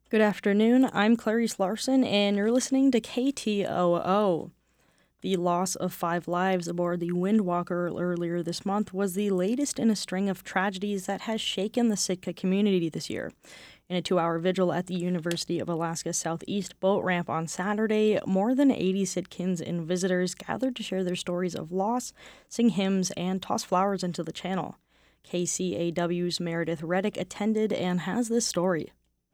Good afternoon. I'm Clarice Larson, and you're listening to KTOO. The loss of 5 lives aboard the Windwalker earlier this month was the latest in a string of tragedies that has shaken the Sitka community this year. In a 2-hour vigil at the University of Alaska Southeast boat ramp on Saturday, more than 80 Sitkans and visitors gathered to share their stories of loss, sing hymns, and toss flowers into the channel. KCAW's Meredith Reddick attended and has this story.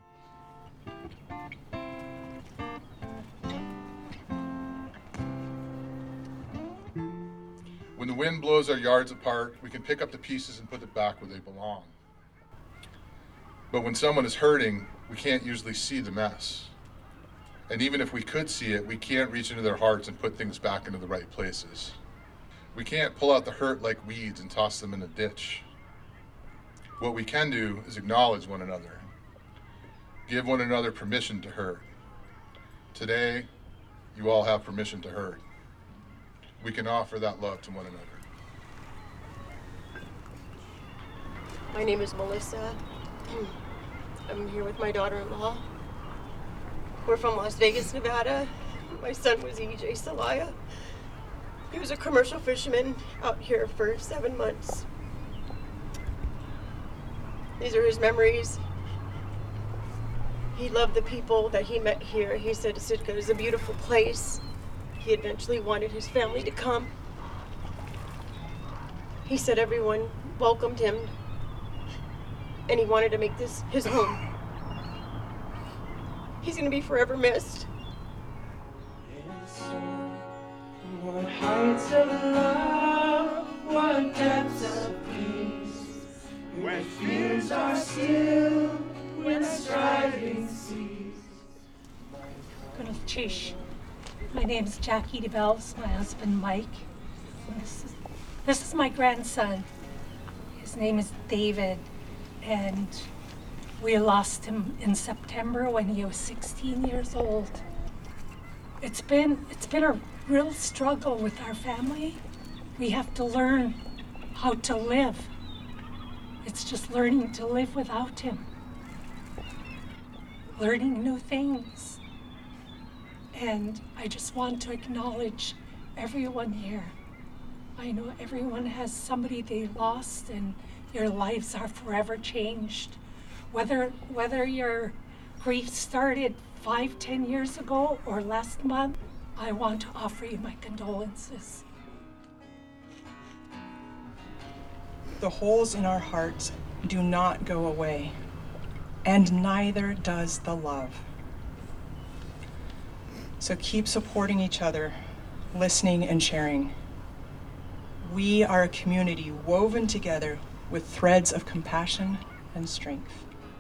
When the wind blows our yards apart, we can pick up the pieces and put it back where they belong. But when someone is hurting, we can't usually see the mess. And even if we could see it, we can't reach into their hearts and put things back into the right places. We can't pull out the hurt like weeds and toss them in a ditch. What we can do is acknowledge one another, give one another permission to hurt. Today, you all have permission to hurt. We can offer that love to one another. My name is Melissa. I'm here with my daughter-in-law. We're from Las Vegas, Nevada. My son was EJ Celaya. He was a commercial fisherman out here for 7 months. These are his memories. He loved the people that he met here. He said Sitka is a beautiful place. He eventually wanted his family to come. He said everyone welcomed him, and he wanted to make this his home. He's going to be forever missed. What heights of love, what depths of peace, when fears are still, when striving cease. Good Chish. My name is Jackie DeBells, my husband Mike. And this is my grandson. His name is David, and we lost him in September when he was 16 years old. It's been a real struggle with our family. We have to learn how to live. It's just learning to live without him. Learning new things. And I just want to acknowledge everyone here. I know everyone has somebody they lost, and your lives are forever changed. Whether your grief started 5-10 years ago or last month, I want to offer you my condolences. The holes in our hearts do not go away, and neither does the love. So keep supporting each other, listening and sharing. We are a community woven together with threads of compassion and strength.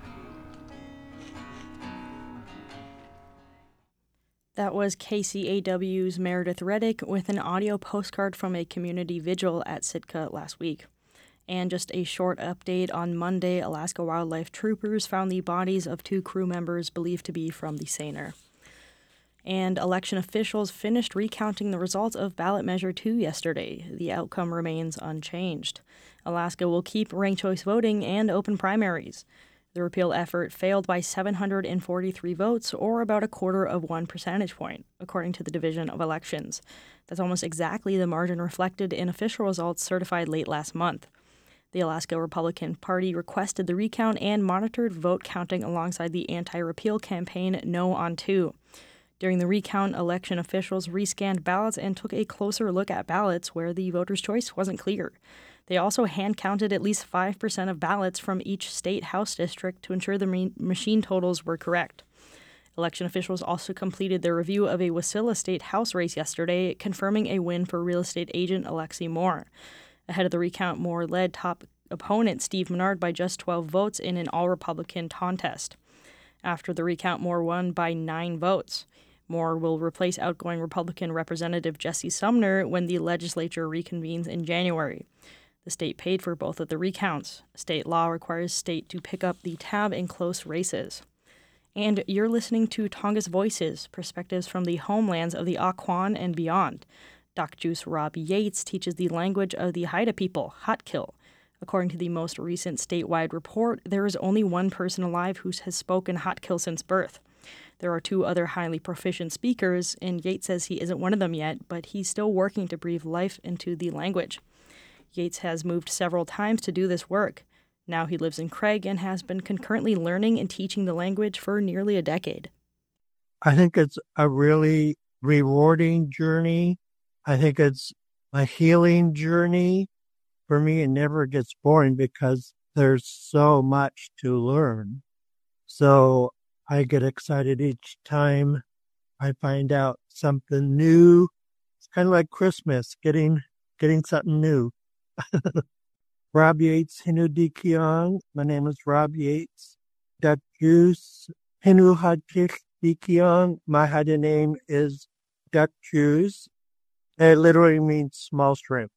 That was KCAW's Meredith Reddick with an audio postcard from a community vigil at Sitka last week. And just a short update on Monday, Alaska Wildlife Troopers found the bodies of 2 crew members believed to be from the Sainer. And election officials finished recounting the results of ballot measure 2 yesterday. The outcome remains unchanged. Alaska will keep ranked choice voting and open primaries. The repeal effort failed by 743 votes, or about 1/4 percentage point, according to the Division of Elections. That's almost exactly the margin reflected in official results certified late last month. The Alaska Republican Party requested the recount and monitored vote counting alongside the anti-repeal campaign No on 2. During the recount, election officials rescanned ballots and took a closer look at ballots where the voter's choice wasn't clear. They also hand-counted at least 5% of ballots from each state House district to ensure the machine totals were correct. Election officials also completed their review of a Wasilla State House race yesterday, confirming a win for real estate agent Alexi Moore. Ahead of the recount, Moore led top opponent Steve Menard by just 12 votes in an all-Republican contest. After the recount, Moore won by 9 votes. Moore will replace outgoing Republican Representative Jesse Sumner when the legislature reconvenes in January. The state paid for both of the recounts. State law requires state to pick up the tab in close races. And you're listening to Tongass Voices, perspectives from the homelands of the Akwaan and beyond. Doc Juice Rob Yates teaches the language of the Haida people, Hatkil, According to the most recent statewide report, there is only one person alive who has spoken Hotkil since birth. There are 2 other highly proficient speakers, and Yates says he isn't one of them yet, but he's still working to breathe life into the language. Yates has moved several times to do this work. Now he lives in Craig and has been concurrently learning and teaching the language for nearly a decade. I think it's a really rewarding journey. I think it's a healing journey. For me, it never gets boring because there's so much to learn. So I get excited each time I find out something new. It's kind of like Christmas, getting something new. Rob Yates, Hinu Dikiang. My name is Rob Yates. Dutchus, Hinu Hadkish Dikiang. My Haida name is Dutchus. It literally means small shrimp.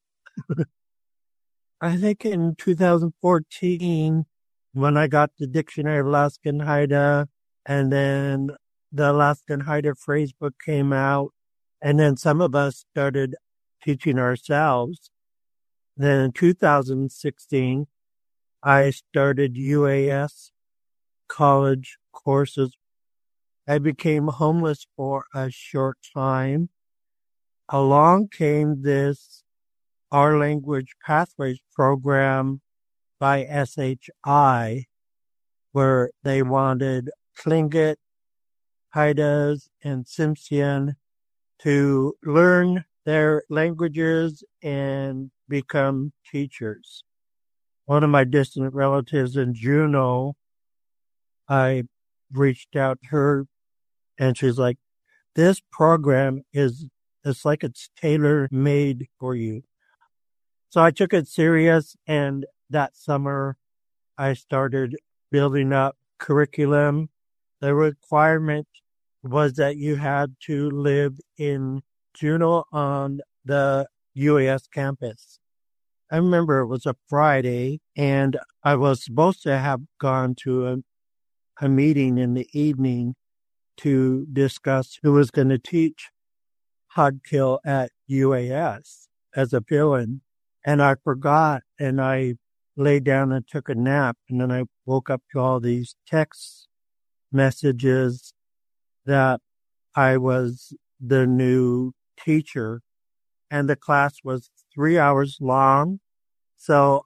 I think in 2014, when I got the Dictionary of Alaskan Haida, and then the Alaskan Haida phrase book came out, and then some of us started teaching ourselves. Then in 2016, I started UAS college courses. I became homeless for a short time. Along came this Our Language Pathways program by SHI, where they wanted Tlingit, Haidas, and Tsimshian to learn their languages and become teachers. One of my distant relatives in Juneau, I reached out to her and she's like, this program it's like it's tailor-made for you. So I took it serious, and that summer I started building up curriculum. The requirement was that you had to live in Juneau on the UAS campus. I remember it was a Friday, and I was supposed to have gone to a meeting in the evening to discuss who was going to teach Hodkill at UAS as a fill-in. And I forgot, and I laid down and took a nap, and then I woke up to all these text messages that I was the new teacher, and the class was 3 hours long. So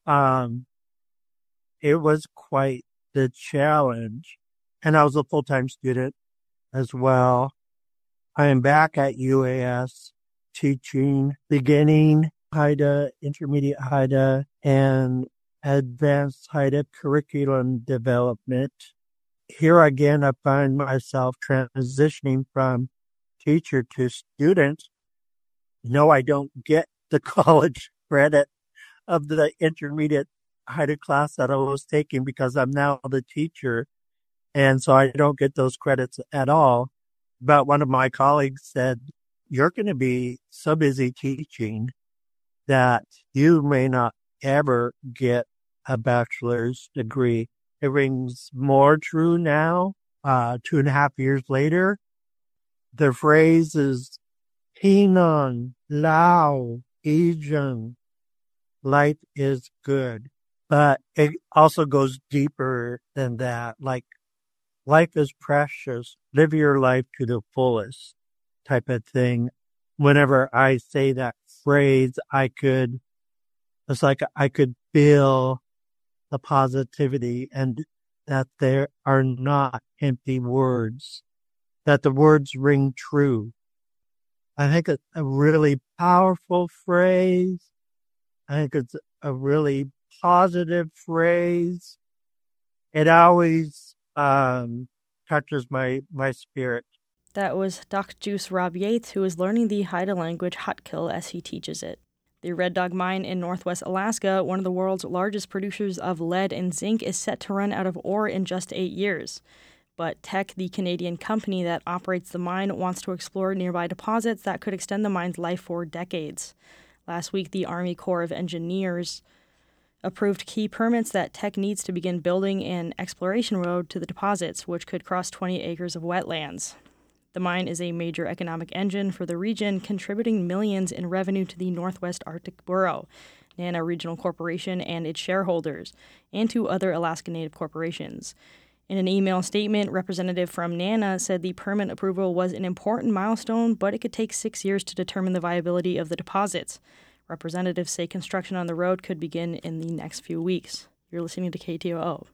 it was quite the challenge. And I was a full-time student as well. I am back at UAS teaching beginning Haida, intermediate Haida, and advanced Haida curriculum development. Here again, I find myself transitioning from teacher to student. No, I don't get the college credit of the intermediate Haida class that I was taking because I'm now the teacher. And so I don't get those credits at all. But one of my colleagues said, you're going to be so busy teaching that you may not ever get a bachelor's degree. It rings more true now, 2.5 years later. The phrase is Hinan, Lao, Ijan. Life is good. But it also goes deeper than that. Like, life is precious. Live your life to the fullest type of thing. Whenever I say that phrase, it's like I could feel the positivity and that there are not empty words, that the words ring true. I think it's a really powerful phrase. I think it's a really positive phrase. It always touches my spirit. That was Dutchus Rob Yates, who is learning the Haida language Hotkil as he teaches it. The Red Dog Mine in northwest Alaska, one of the world's largest producers of lead and zinc, is set to run out of ore in just 8 years. But Teck, the Canadian company that operates the mine, wants to explore nearby deposits that could extend the mine's life for decades. Last week, the Army Corps of Engineers approved key permits that Teck needs to begin building an exploration road to the deposits, which could cross 20 acres of wetlands. The mine is a major economic engine for the region, contributing millions in revenue to the Northwest Arctic Bureau. NANA Regional Corporation and its shareholders, and to other Alaska Native corporations. In an email statement, representative from NANA said the permit approval was an important milestone, but it could take 6 years to determine the viability of the deposits. Representatives say construction on the road could begin in the next few weeks. You're listening to KTOO.